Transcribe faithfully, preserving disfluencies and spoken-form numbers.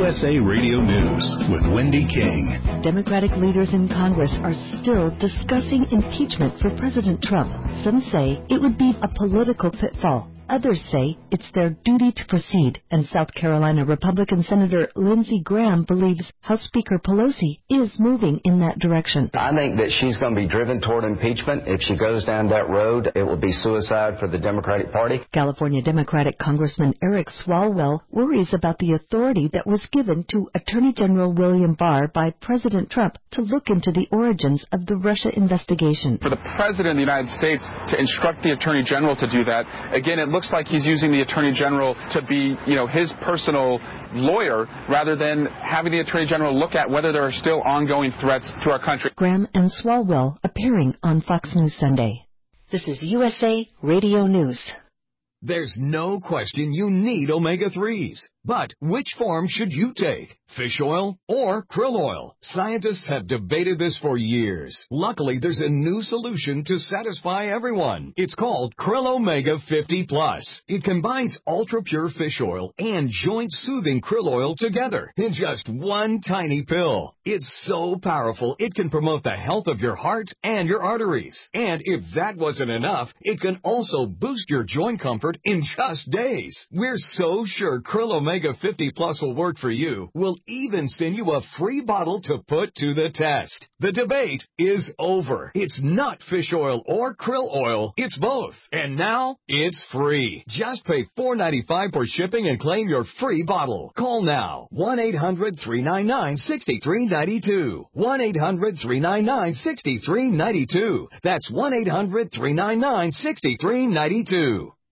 U S A Radio News with Wendy King. Democratic leaders in Congress are still discussing impeachment for President Trump. Some say it would be a political pitfall. Others say it's their duty to proceed, and South Carolina Republican Senator Lindsey Graham believes House Speaker Pelosi is moving in that direction. I think that she's going to be driven toward impeachment. If she goes down that road, it will be suicide for the Democratic Party. California Democratic Congressman Eric Swalwell worries about the authority that was given to Attorney General William Barr by President Trump to look into the origins of the Russia investigation. For the President of the United States to instruct the Attorney General to do that, again, it looks like he's using the Attorney General to be, you know, his personal lawyer rather than having the Attorney General look at whether there are still ongoing threats to our country. Graham and Swalwell appearing on Fox News Sunday. This is U S A Radio News. There's no question you need omega threes. But which form should you take? Fish oil or krill oil? Scientists have debated this for years. Luckily, there's a new solution to satisfy everyone. It's called Krill Omega fifty plus. It combines ultra-pure fish oil and joint-soothing krill oil together in just one tiny pill. It's so powerful, it can promote the health of your heart and your arteries. And if that wasn't enough, it can also boost your joint comfort in just days. We're so sure Krill Omega fifty plus will work for you. We'll even send you a free bottle to put to the test. The debate is over. It's not fish oil or krill oil. It's both. And now it's free. Just pay four dollars and ninety-five cents for shipping and claim your free bottle. Call now. one eight hundred three nine nine six three nine two. one eight hundred three nine nine six three nine two. That's one eight hundred three nine nine six three nine two.